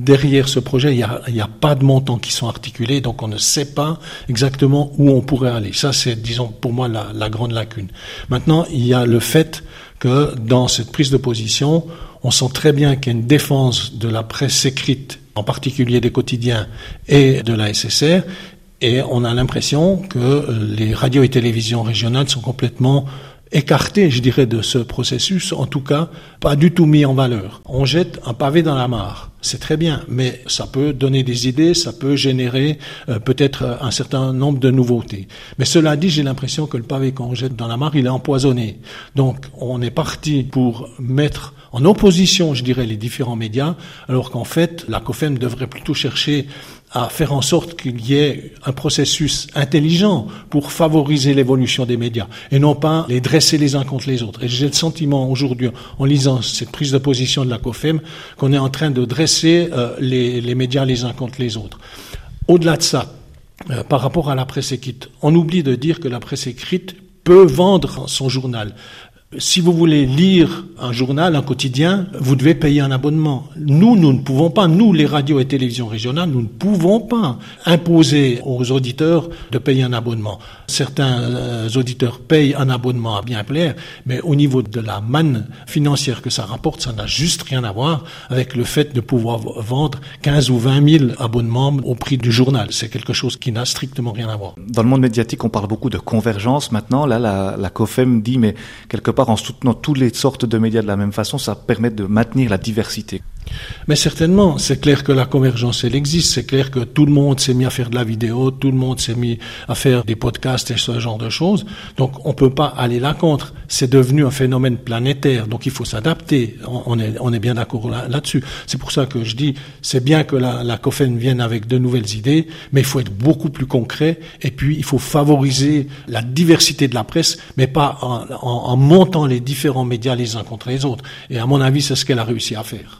derrière ce projet, il y a pas de montants qui sont articulés, donc on ne sait pas exactement où on pourrait aller. Ça, c'est, disons, pour moi, la grande lacune. Maintenant, il y a le fait que dans cette prise de position, on sent très bien qu'il y a une défense de la presse écrite, en particulier des quotidiens et de la SSR, et on a l'impression que les radios et télévisions régionales sont complètement écarté, je dirais, de ce processus, en tout cas, pas du tout mis en valeur. On jette un pavé dans la mare. C'est très bien, mais ça peut donner des idées, ça peut générer peut-être un certain nombre de nouveautés. Mais cela dit, j'ai l'impression que le pavé qu'on jette dans la mare, il est empoisonné. Donc, on est parti pour mettre en opposition, je dirais, les différents médias, alors qu'en fait, la COFEM devrait plutôt chercher à faire en sorte qu'il y ait un processus intelligent pour favoriser l'évolution des médias et non pas les dresser les uns contre les autres. Et j'ai le sentiment aujourd'hui, en lisant cette prise de position de la COFEM, qu'on est en train de dresser les médias les uns contre les autres. Au-delà de ça, par rapport à la presse écrite, on oublie de dire que la presse écrite peut vendre son journal. Si vous voulez lire un journal, un quotidien, vous devez payer un abonnement. Nous ne pouvons pas, nous les radios et télévisions régionales, nous ne pouvons pas imposer aux auditeurs de payer un abonnement. Certains auditeurs payent un abonnement à bien plaire, mais au niveau de la manne financière que ça rapporte, ça n'a juste rien à voir avec le fait de pouvoir vendre 15 ou 20 000 abonnements au prix du journal. C'est quelque chose qui n'a strictement rien à voir. Dans le monde médiatique, on parle beaucoup de convergence maintenant. Là, la COFEM dit, mais quelque part, en soutenant toutes les sortes de médias de la même façon, ça permet de maintenir la diversité. Mais certainement, c'est clair que la convergence, elle existe. C'est clair que tout le monde s'est mis à faire de la vidéo, tout le monde s'est mis à faire des podcasts et ce genre de choses. Donc, on peut pas aller là contre. C'est devenu un phénomène planétaire. Donc, il faut s'adapter. On est bien d'accord là-dessus. C'est pour ça que je dis, c'est bien que la COFEM vienne avec de nouvelles idées, mais il faut être beaucoup plus concret. Et puis, il faut favoriser la diversité de la presse, mais pas en montant les différents médias les uns contre les autres. Et à mon avis, c'est ce qu'elle a réussi à faire.